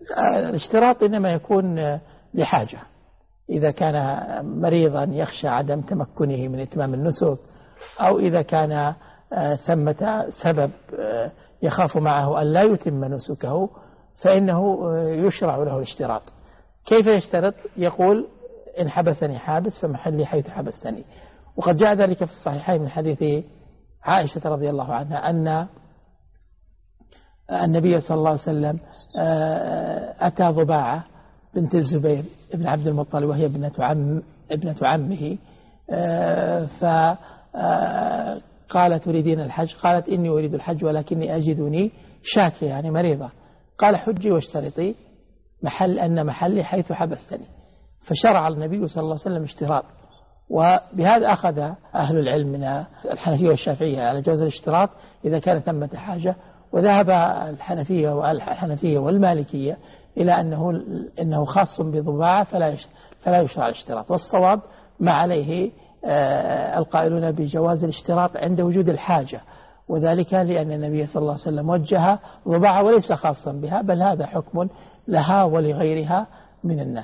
الاشتراط إنما يكون لحاجة، إذا كان مريضا يخشى عدم تمكنه من إتمام النسك، أو إذا كان ثمة سبب يخاف معه أن لا يتم نسكه، فإنه يشرع له الاشتراط. كيف يشترط؟ يقول إن حبسني حابس فمحلي حيث حبستني. وقد جاء ذلك في الصحيحين من حديث عائشة رضي الله عنها أن النبي صلى الله عليه وسلم أتى ضباعة بنت الزبير ابن عبد المطلب وهي ابنة عمه، فقال تريدين الحج؟ قالت إني أريد الحج ولكني أجدني شاكية يعني مريضة. قال حجي واشترطي أن محلي حيث حبستني. فشرع النبي صلى الله عليه وسلم اشتراط، وبهذا أخذ أهل العلم من الحنفية والشافعية على جواز الاشتراط إذا كان ثمة حاجة، وذهب الحنفية والمالكية إلى أنه خاص بضباعة فلا يشرع الاشتراط. والصواب ما عليه القائلون بجواز الاشتراط عند وجود الحاجة، وذلك لأن النبي صلى الله عليه وسلم وجه ضباعة وليس خاصا بها، بل هذا حكم لها ولغيرها من الناس.